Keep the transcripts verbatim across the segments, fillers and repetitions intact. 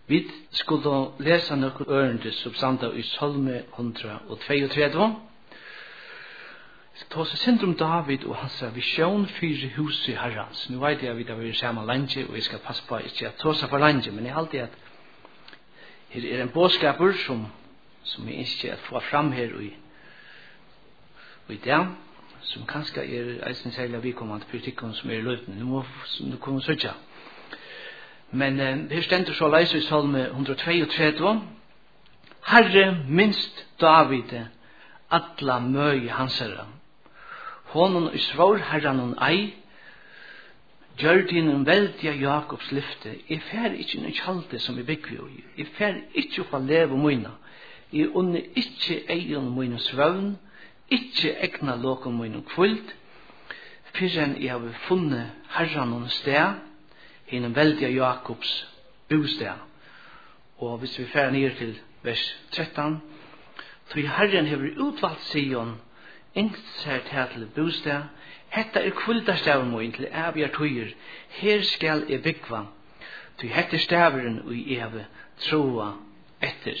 Vi skulle lese noen ørende substanter i Salme hundre og trettiåtte. Ta seg synd om David og hans visjon for huset i Herrens. Nå vet jeg at vi har vært sammen lenge, og jeg skal passe på ikke at ta seg for lenge, men jeg har alltid at her er en bådskaper som, som jeg ikke at få fram her i, i det, som kanskje er eisen særlig vidkommende politikken som er i løtene. Nå må du komme og søke. Men eh, her stender så leise i Salme hundre og trettiåtte. Herre minst David alla møy hans herre. Honon i svår herran ei, gjør din veldige Jakobs lyfte. Jeg fer ikke noe kjalde som jeg bygger i. Jeg fer ikke opp av leve mine. Jeg unner ikke egen mine svøvn, ikke egna låken mine kvult, for enn jeg har funnet herran sted, hinn veldige Jakobs bosted. Og hvis vi fer ned til vers tretton, så Herren hever utvalgt Sion, yngst seg til bosted, hetta er kvuldastaven min til evige tøyer, her skal jeg bygva, til hetta staveren og jeg troa etter.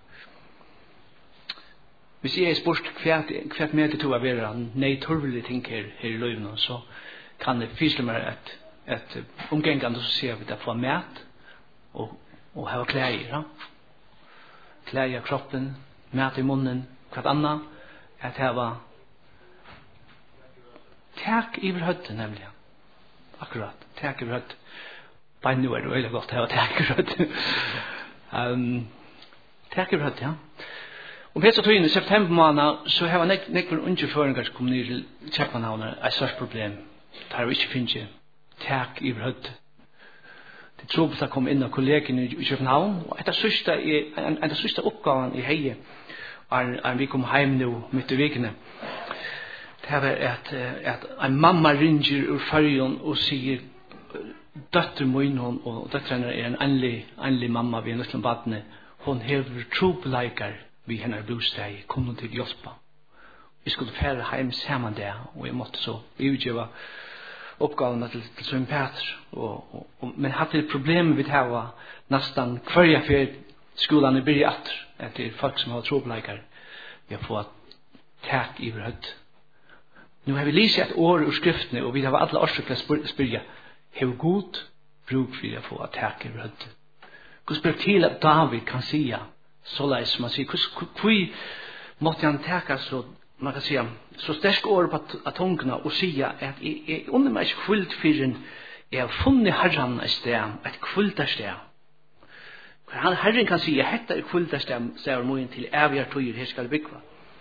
Hvis jeg er spørst hva med det to av vera nei turvelige ting her, her i løyvene, så kan det fysle meg at, at omgengende så ser vi det få mat og, og hava klæger. Ja? Klæger kroppen, mat i munnen, hva annet, at hava tak iver høtte, nemlig. Akkurat, tak iver høtte. Bare nå er det veldig godt å ha tak iver høtte. um, tak iver høtte, ja. Om hets og tøyene i september måned, så har jeg nekker underføringer som kommer ned til Kjepmanhavner, et størst problem. Det har vi ikke finnet tak iver høtte. Det tror på at jeg kom inn av kollegene i Kjepmanhavn, og etter sørste, en av sørste oppgaven i heie, er, er vi kom hjem nå midt i vikene. Det er at, at en mamma ringer ur fargen og sier døtter min, og døtteren er en anlig, anlig mamma ved nøttelen badene. Hun hever trobeleikar ved henne bostad, kom hun til hjelpa. Vi skulle fære hjem sammen der, og jeg måtte så utgjøre oppgavene til, til Søren Peter. Og, og, og, men hadde et problem ved det var nesten hver jeg før skolen er bygget etter, etter folk som har trobeleikar. Vi har fått tak i høtt. Nu har vi lyst et år ur skriftene, og vi har alle årsøkler spyrja, hev god bruk for å få tak i høtt. Hvordan spør til at David kan sige, så leis som han sier, hvor måtte han teka så, man kan sige, så stersk år på tungene og sige at jeg, jeg under meg ikke kvult for en, jeg har funnet herren et sted, et kvult et sted. Herren kan sige, hette er kvult et sted, sier moen til evige tøyer, her skal bygge.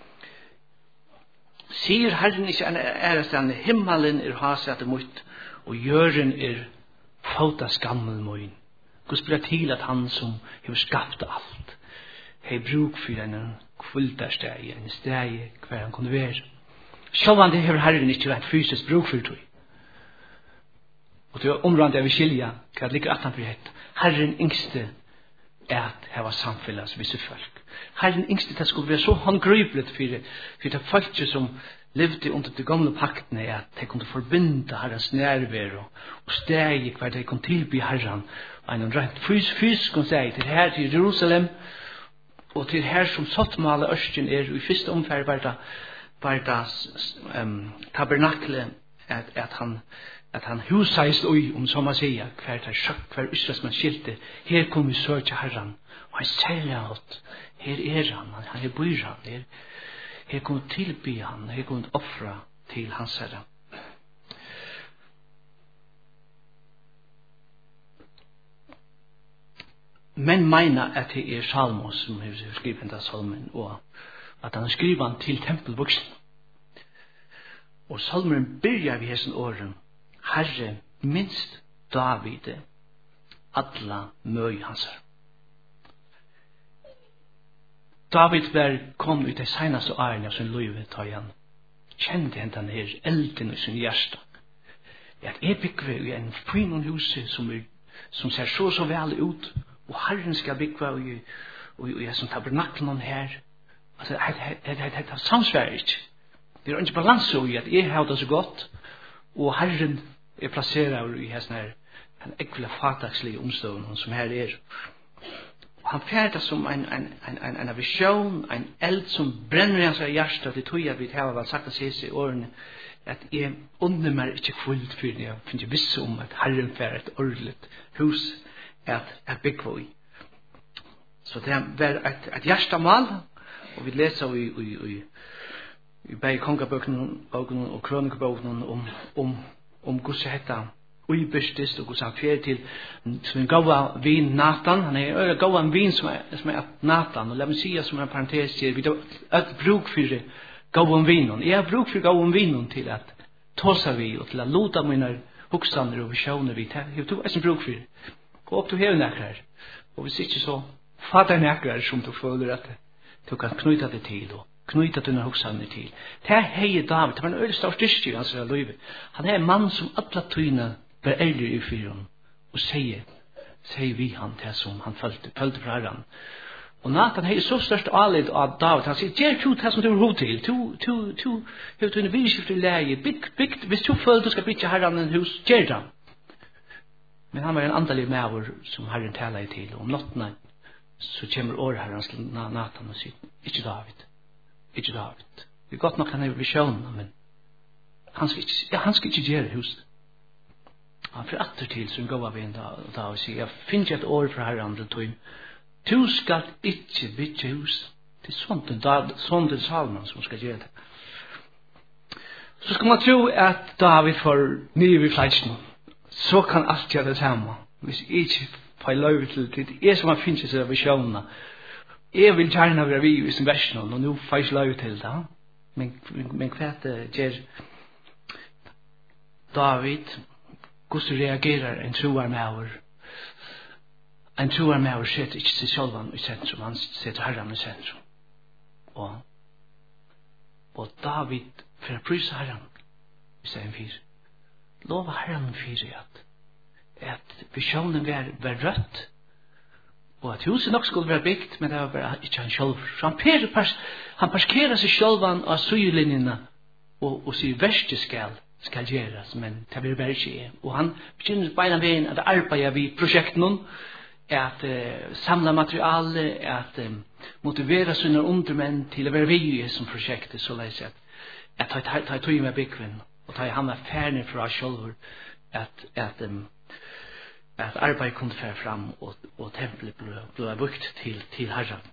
Sier Herren ikke en ærestand, himmelen er hasete mot, og jøren er fauta skammel moin. Gud spiller til at han som har skapt alt, har bruk for en kvultarsteg, en steg hver han kunne være. Sjåvan det har Herren ikke vært fysisk bruk for tog. Og det er området jeg vil skilja, hva det ligger at han for hett. Herren yngste er at her var samfellas visse folk. Herren yngste det skulle være så håndgriplet for, for det folk som levde under de gamle paktene at de kunne forbinde Herrens nærvær og, og steg hver de kunne tilby Herren og en rent fysisk fysisk kunne si til her til Jerusalem og til her som sottmale Østen er og i første omferd var det, var det um, tabernakle at, at han at han huseist ui, om som man sier, hver der sjøk, hver Israelsmann skilte, her kom vi søke Herren, og han særlig alt, her er han, her bor han, her, her kom vi tilby han, her kom vi offra til hans Herre. Men meina at det er Salmos som har skrivet den salmen, og at han skriver han til tempelvoksen. Og salmen byrjar ved hessen åren, Herre minst David alla møy hans. David var kom ut i senaste årene som løyve ta igjen. Kjente hentan her elden i sin hjärsta. At jeg bygger i en fin hus som, er, som ser så så vel ut, og Herren skal bygge i, i, i, i som tabernaklen her. Altså, det er samsvær ikke. Det er ikke balanse i at jeg har det så godt, og Herren er plasseret i hesten her, en ekvile fatakslige omstående som her er. han färdas som en, en, en, en, en vision, en eld som brenner i hans hjärta, det tog jag vid här var sagt att se sig i åren, at jeg under meg ikke kvult for det, jeg finner visse om at Herren fær et ordentligt hus at, at bygge i. Så det var et, et hjertemål, og vi leser i, i, i, i begge kongabøkene og kronikabøkene om, om, om Guds hette uibestist og Guds han fer til som en gav vin Nathan, han er en gav vin som er, som er Nathan, og la meg si som en parentes til, vi har et bruk for det, gav om vinon. Jeg har bruk for gav om vinon til at tåsa vi og til at lota mine hoksaner og visjoner vi. Jeg har ikke bruk for. Gå opp til hev nekker. Og hvis ikke så fatter nekker som du føler at du kan knyta det til og knyta dine hoksaner til. Det er hei David. Det var en øyelig stor styrke i hans liv. Han er en mann som alle tøyne ber eldre i fyren og sier, sier vi han til som han følte, følte fra herren. Og Nathan har så størst alid av David. Han sier, gjør du det som du har hod til. Du, du, du, du, du, du, du, leie. Bygg, bygg, hvis du føler du skal bygge herren en hus, gjør det. Men han var en andelig maver som herren taler til. Om nattene så kommer årherren til Nathan og sier, ikke David, ikke David. Det er godt nok han er visjonen, men han skal ikke, ja, han skal ikke gjøre huset. Han får atter til som går av en dag og sier, jeg finner ikke et år fra herren til tog. Du skal ikke bygge hus. Det er sånt en sånt en Salman som skal gjøre det. Så skal man tro at David får nye vid fleisen. Så kan alt gjøre det samme. Hvis jeg ikke får lov til det. Det er som man finner seg av visjonene. Jeg vil gjerne være vi i sin versen, og nå får jeg ikke lov til det. Men, men hva det gjør David, hvordan reagerer en troer med over en troer med å sette ikke til sjølvan i sentrum, han setter herren i sentrum. Og, og David, for å pryse herren, i stedet for, lova herren for at, at visjonen var, var rødt, og at huset nok skulle være bygd, men det var bare ikke han sjølv. Så han, per, pers, han parkerer seg sjølvan av sygelinjene, og, og sier verste skal, skal gjøres, men det blir bare ikke. Og han begynner beina veien at arbeider vi prosjekten, at uh, samla materiale, at um, motivera sina undermenn til å være vi i som prosjektet, så leis at at ta ta tog med byggven, og ta han er ferdig fra sjølver, at at um, at arbeid kunne fære fram, og, og tempelet ble, ble brukt til, til herren.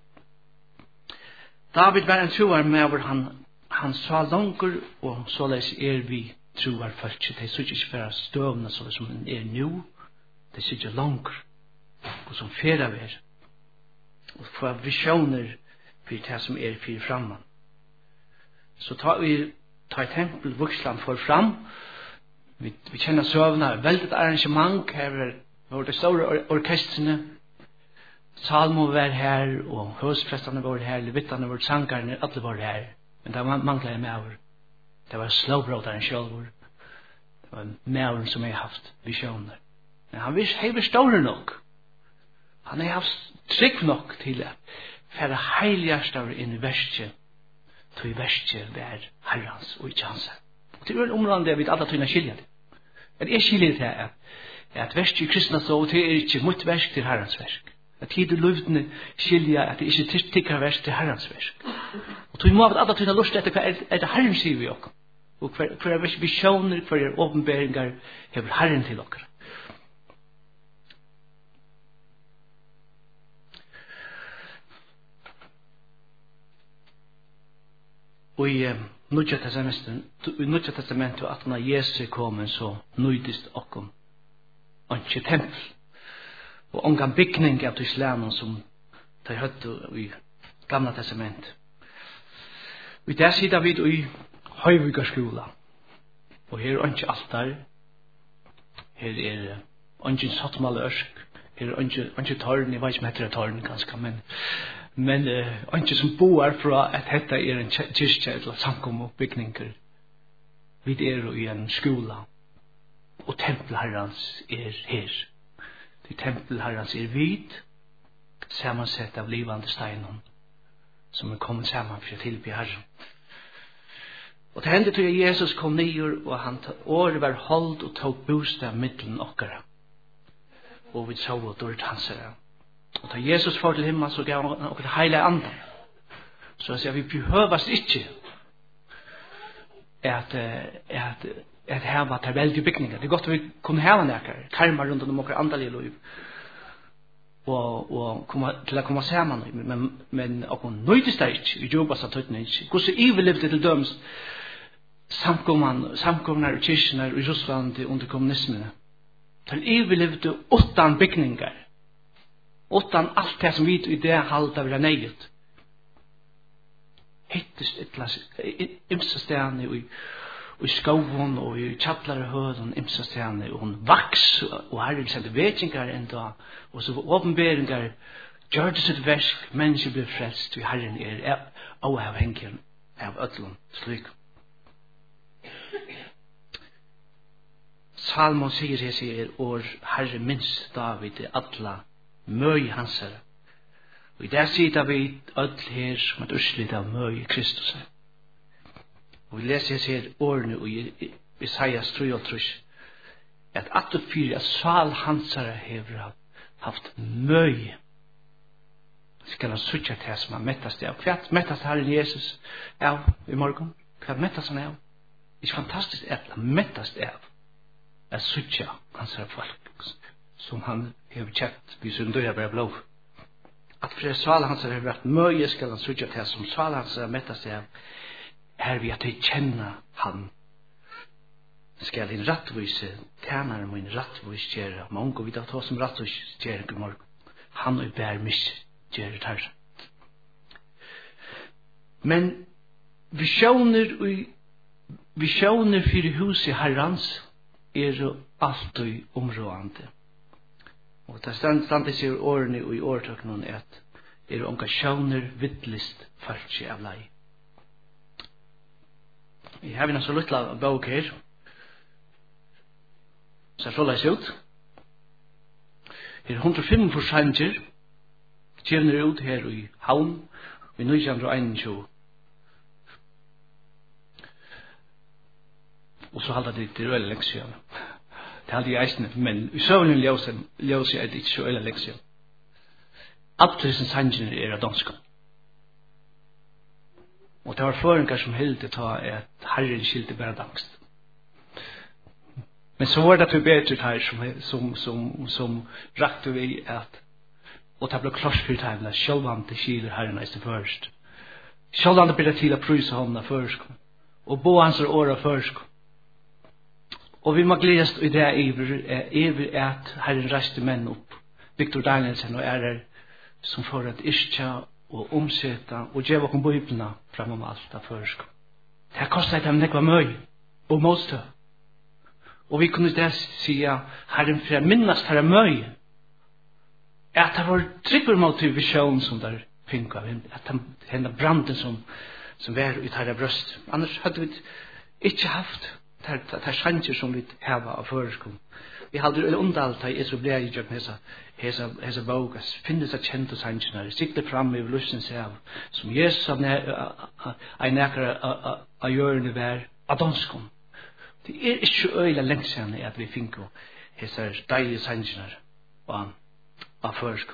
David var en troer med hvor han, han sa langer, og så leis er vi troer folk, de så ikke bare støvende så som den er nå, de så ikke langer, og som færa ver, og få visjoner for det som er fyrir framman. Så tar vi tar tempel vuxland for fram, vi, vi kjenner søvna, veldig arrangement, her var det store or orkestrene, Salmo var her, og høstprestene var her, levittene var sangarne, alle var her, men det manglet en maver. Det var slowbroderen sjølvor, det var maveren som jeg haft visjoner. Men han visste, hei var store nok, han har haft trygg nok til at fære heiliggjørstaver inn i verset, til i verset vær herrens og ikke hans. Og til en område der vi alle tøyne skiljer det. Men jeg skiljer det at, at verset i kristne så, det er ikke mot versk til herrens versk. At tid og løvdene skiljer at det ikke tikkere versk til herrens versk. Og til må alle tøyne lust etter hva er det herren sier vi oss. Og hva er visjoner, hva er åpenbæringer, hever herren til oss. Og i Nødja testamentet, at når Jesus kom, så nøydist okkom ikke tempel. Og ongan bygning av islamen som de høtte i gamla testament. Vi der sitter vi i Høyvigarskola. Og her er ikke altar. Her er ikke sattmale ørsk. Her er ikke tårn, jeg vet ikke om heter det tårn ganske, men men uh, ikke som boar fra at dette er en kyrkje eller samkom og bygninger. Vi er i en skola, og tempelherrens er her. De tempelherrens er vid, sammansett av livande steinen, som er kommet sammen for å tilby herren. Og det hendte til at Jesus kom nyer, og han året var holdt og tog bostad middelen okkara. Og vi så og dårlig hans herre. Og da Jesus får til himmel, så gav han okkur heile andan. Så jeg sier, vi behøves ikke at, at, at heva til veldige bygninger. Det er godt at vi kunne heva nekker, karmar rundt om okkur andalige liv. Og, og komma, til å komme sammen. Men, men okkur nøydes det ikke, vi jobber seg tøytene ikke. Hvordan vi levde til døms samkomnar og kyrkjenar i Russland under kommunismen. Til vi levde utan bygninger. Utan alt det som vi i det halda vil ha nøyet. Hittest ymsa stedene i, i skoven og i kjallarehøden, ymsa stedene og en vaks og herre sendte vetjingar enda og så åpenberingar gjør det sitt versk, mennesker blir frelst og herren er avhengig av ødlom slik. Salmon sier jeg sier år herre minst David atla møy hansare. Og i det sier David ødel her som et urslit av møy Kristus. Og vi leser jeg sier årene i Isaias tre og tre at atterfyr at sal hansare hever haft møy skal han sutja til som han mettast av. Hva mettast herren Jesus av i morgen? Hva mettast han av? Det er fantastisk at han mettast av at sutja hansare folk som han hever kjett vi som døya bare blå. At for sval hans har vært møye skal han sutja til som sval hans har mettast av her vi at jeg kjenner han skal en rattvise tjenere må en rattvise gjøre mange vi da ta som rattvise gjøre i morgen han og bær mis gjøre det her men visjoner visjoner for huset herrans er jo alltid områdende og det stand seg i årene og i årtøkene at er engasjoner vittlist falsk av lei. Jeg har en så lilla bok her så så leis ut her er hundre og fem forsanger kjevner ut her i havn i nitjan og einogtjúgu og så halda det til øyla leksjon det halda jeg eisne men i søvnen ljøse er det ikke så øyla leksjon Abdelsen sangen er av danska og det var føringar som hilde ta at herren skilte bare dansk men så var det til bedre her som, som, som, som rakte vi at og det ble klart for tegn at sjølvande skiler herren eisne først sjølvande blir det til å prysa hånda først og bo hans åra først og vi må gledes i det iver at herren reiste menn opp Victor Danielsen og er som får et iskja og omseta og gjeva kom bøyblina fram om alt av førsk. Det kostet dem nekva møy og motstø. Og vi kunne der sia herren for minnast herre møy at det var tryggur motiv visjon som der fink av at henne branden som som var ut herre brøst. Annars hadde vi ikke haft det er sanger som vi hava av førskum. Vi hadde jo undalt i etablerer i jøkken hesa hesa hesa bogas finnes at kjente sanger sikter fram i lusens av som Jesus av en nekere av hjørne vær av danskum. Det er ikke øyla lengsene at vi finko hesa deilige sanger av, av førskum.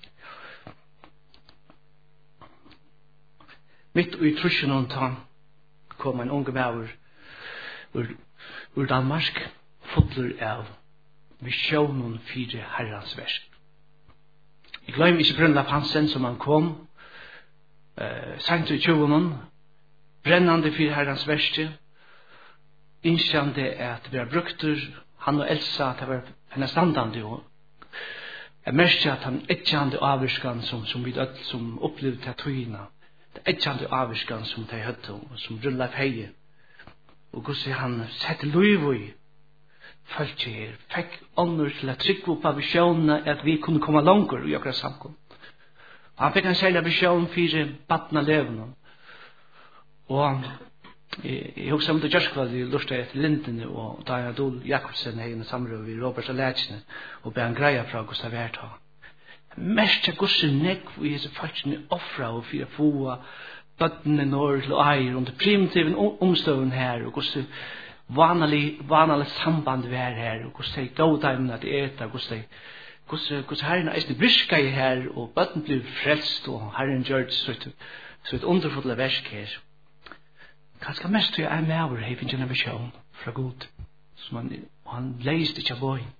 Mitt i trusjen og tann kom en unge maver ur, ur Danmark fotler av visjonen fire herrans versk. Jeg glemmer ikke Brønlap Hansen som han kom uh, sent i tjuven brennande fire herrans versk innskjande at vi har brukter han og Elsa at det var henne standande og jeg merker at han etjande avvirskan som, som vi død som opplevde til tøyina det etjande avvirskan som de høtte som Brønlap Heie og hvordan han sette løyvo i følte her, fikk ånder til å trykke opp av visjonene at vi kunne komme langer i akkurat samkom. Han fikk en særlig visjon for badna levende. Og jeg, jeg husker om det gjørskvall i lortet etter Lindene og Daniel Adol Jakobsen hegne samrøv i Robert og Lætsene og be han greia fra hvordan det vært ha. Mest av hvordan nekv i hese falskene offra og for å få bøttene når til å eier under primitiven omstøven her og hvordan vanlig vanlig samband vi er her og hvordan de går der at eta hvordan de Hvordan herren er ikke virka i her, og bøtten blir frelst, og herren gjør det så et underfulle versk her. Kanskje mest til jeg er med over her, finnes en visjon fra Gud, som han, han leist ikke av bøyen.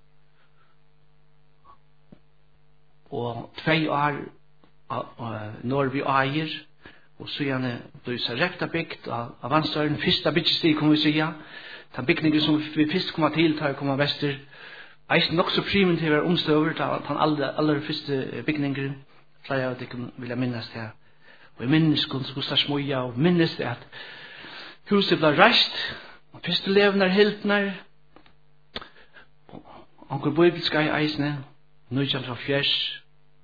Og tvei år når vi eier, og så gjerne blir så rekta bygd av Vanstøren, første byggestig, kan vi si. Den bygningen som vi først kommer til, tar vi kommer vester, eisen nok så primen til å være omstøver, den aller, aller første bygninger, flere av dere vil jeg minnes det. Og jeg minnes hvordan Gustav Smoja, og minnes det at huset ble reist, og første levende hiltene, og anker bibelska i eisene, nitton hundre og fjers,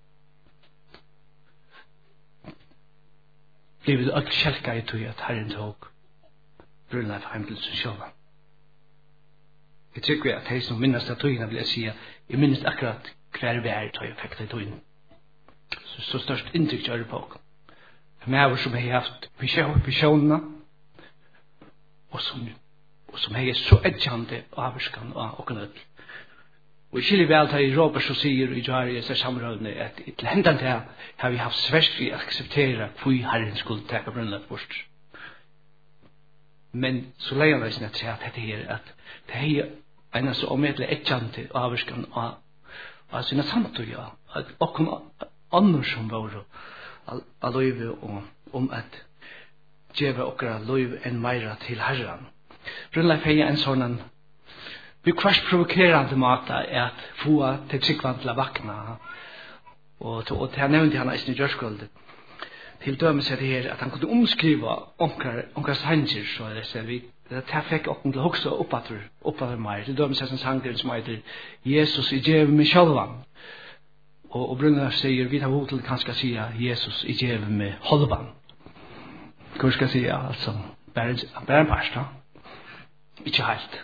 blev det alt kjelka i tog at Herren tog Brunleif heim til sin sjåla. Jeg tykker at jeg som minnes av togene vil jeg si at jeg minnes akkurat hver vær tog jeg fikk det togene. Så, så størst inntrykk gjør det på. Med som jeg har haft visjonene, og som, og som jeg er så edgjande avskan av åkken. Og ikke vel til Robert så sier i Jari i samrådene at til hendan til har vi haft svært vi akseptera hvor Herren skulle teka Brunleif bort. Men så leier jeg seg til at dette her at det er en så omedelig etjante avskan av, av sine samtøya, at åkken andre som var av løyve og om at djeva okkara løyve enn meira til Herren. Brunleif er en sånn vi kvart provokerande måte er at få til tryggvann til å vakna. Og til jeg nevnte han eisen i Gjørskoldet. Til dømes er det her at han kunne omskriva onkar sanger, så er det så vi det fikk okken til hoksa oppatter, oppatter meg. Til dømes er en sanger som heter Jesus i djeve med sjølvan. Og, og Brunleif sier, vi tar hod til kanskje si Jesus i djeve med holvan. Hva skal jeg si, altså, bare en parst, da. Ikke helt.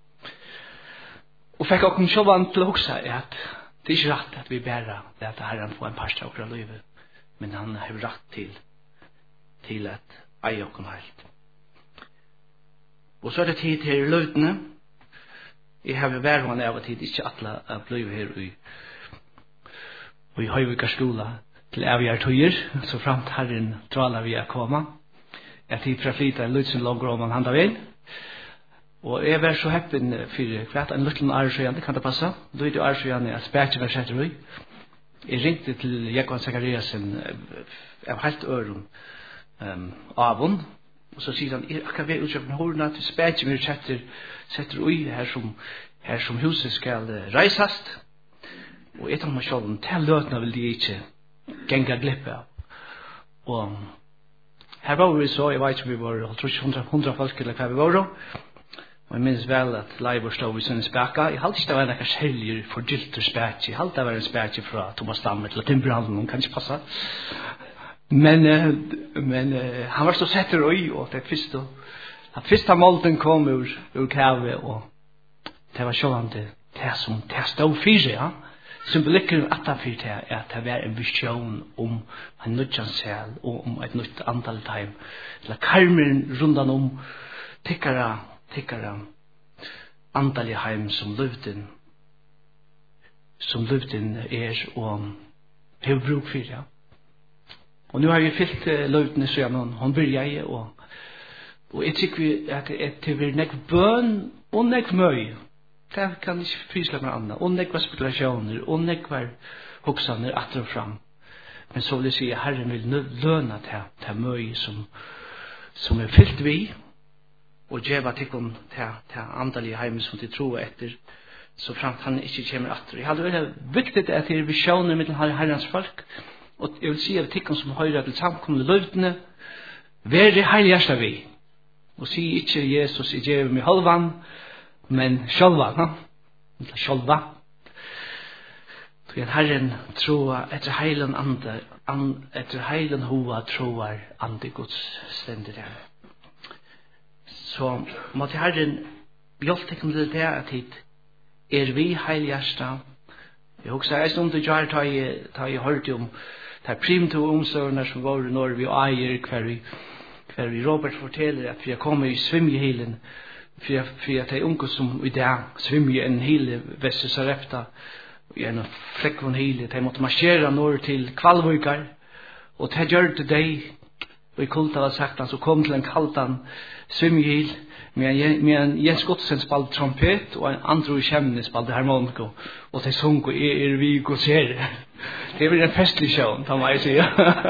Og fikk okken sjølvan til å hoksa at det er ikke rett at vi bærer det at Herren får en parst av okra livet, men han har rett til til at ei okken helt. Og så er det tid til løtene. Jeg har værvann av og tid ikke atle å bli her i og i Høyvika skola til avgjør tøyer, så fremt Herren traler vi å komme. Jeg tid fra flyta løtsen langer om han handa veien. Og jeg var så heppen for hvert en liten Arsøyane, kan det passe? Da er det Arsøyane at spætje var sett røy. Jeg ringte til Jekvann Zakariasen av helt øren um, avon, og så sier han, jeg kan være utkjøpt med hårene til spætje var setter, setter røy her som, her som huset skal reisast. Og jeg tar meg selv om til løtene vil de ikke genga glippe av. Og her var vi så, jeg vet ikke om vi var, jeg tror ikke hundra folk eller hva vi var. Og jeg minns vel at Leivor stod i sin speka. Jeg halte ikke det var noen skjeljer for dylter speke. Jeg halte det var en speke fra Thomas Damme til Timbranden, hun kan ikke passe. Men, men han var så setter og i, og det første, den første målten kom ur, ur kave, og det var sånn det, det som det stod fire, ja. Symbolikken atafyr til at det var en visjon om en nødjansel og om et nytt antall time. Eller karmen rundan om tikkara, tikkara antall i heim som løvden som løvden er og har bruk for, ja. Og nu har vi fyllt uh, løvden så gjennom hun blir jeg og og jeg tykker at det blir nekk bøn og nekk møy. Det kan ikke fysla med andre. Og nekvar spekulasjoner, og nekvar hoksaner atter og fram. Men så vil jeg si at Herren vil løna til, til møy som, som er fyllt vi, og djeva tikkum til, til andalige heim som de tror etter, så fremt han ikke kommer atter. Jeg hadde veldig viktig at det er visjoner med Herrens folk, og jeg vil si at tikkum som høyrer til samkomne løvdene, være heiligast vi, og si ikke Jesus i djeva med halvan, men sjálva, ha? Sjálva. Så en Herren troa etter heilen ande, an, etter heilen hova troar ande Guds stendir her. Så måtte Herren hjelpe til til det at hit er vi heiligasta. Jeg husker jeg stund til jar ta i ta i hørt om ta primto omsorgnar som var når vi eier hver vi hver vi Robert forteller at vi har kommet i svimjeheilen. For, for at de unge som i dag svimmer en hele Vestre Sarepta i en frekvun hili, de måtte marschera norr til Kvalvøykar, og det gjør det deg, og i kulta var sagt han, så kom til en kaldan svimgil, men Jens Godsen spalte trompet, og en andre i kjemne spalte harmoniko, og de sung og er, er vi godsere. Det blir en festlig sjøen, da må jeg si.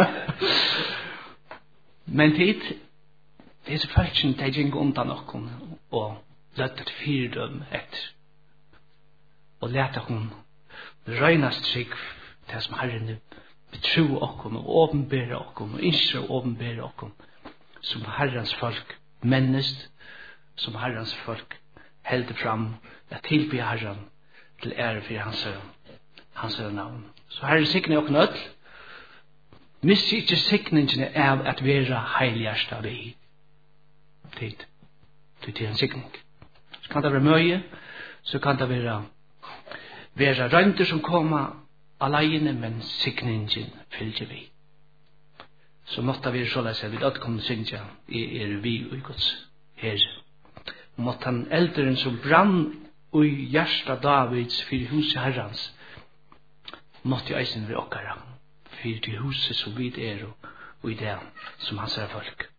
Men tid, disse følelsene, de gikk undan okkom, og løttet fyrdøm etter. Og lette hun røynast trygg, det som Herren betro okkom, og åpenbære okkom, og innskjer å åpenbære okkom, som Herrens folk mennest, som Herrens folk helder fram, at tilby Herren til ære for hans, hans navn. Så Herre sikne okkom ødel, miss ikke sikningene av at være heiliggjørsta vi. Tid. Det er en sikning. Så kan det være møye, så kan det være være rønter som kommer alene, men sikningen fylger vi. Så måtte vi så lese, vi da kommer synge, er vi og Guds Herre. Og måtte han eldren som brann og hjärsta Davids for huset Herrens, måtte jo eisen være okkara, for det huset som vi er og i det som hans er folk.